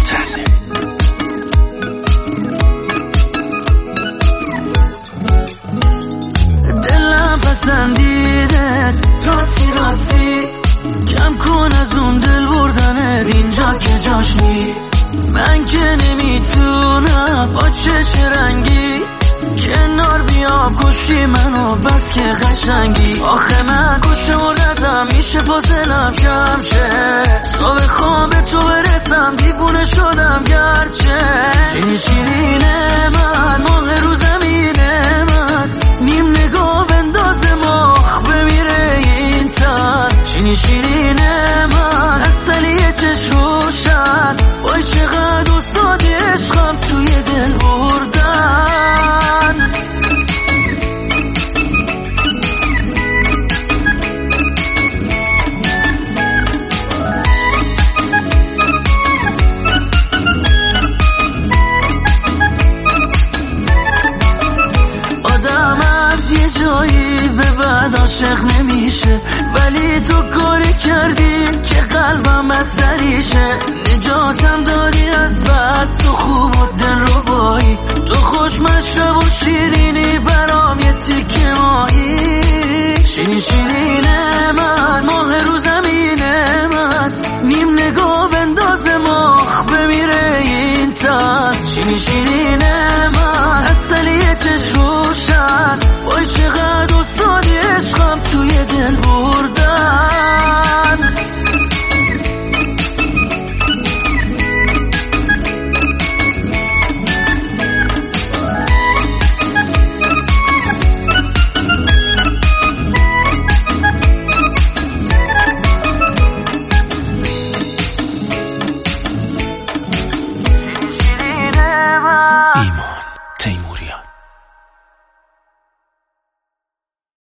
میترسه. دلم پسندیده راستی راستی، کم کن از اون دل بردنت اینجا که جاش نیست. من که نمیتونم با چش رنگی کنار بیام، کشی منو بس که قشنگی. آخه من گوشمردم میشه فاصلم کم شه، تا بخوام به تو برسم دیوونه شدم گرچه. شیرین شیرینه من ماه رو زمینه من، نیم نگاه بندازه مخ بمیره این تن. شیرین شیرینه من اصلی چش روشن، وای چقدر استادی عشقم توی دل بردن. آدم از یه جایی به بعد عاشق نمیشه، ولی تو کاری کردی که قلبم از سریشه. نجاتم دادی از بس، تو خوب و دل رو بایی، تو خوش مشرب و شیرینی برام یه تیکه ماهی. شیرین شیرینه من ماه رو زمینه من، نیم نگاه بندازه مخ بمیره این تن. شیرین شیرینه من اصلی چش روشن، وای چقدر استادی عشقم توی دل بردن. ایمان.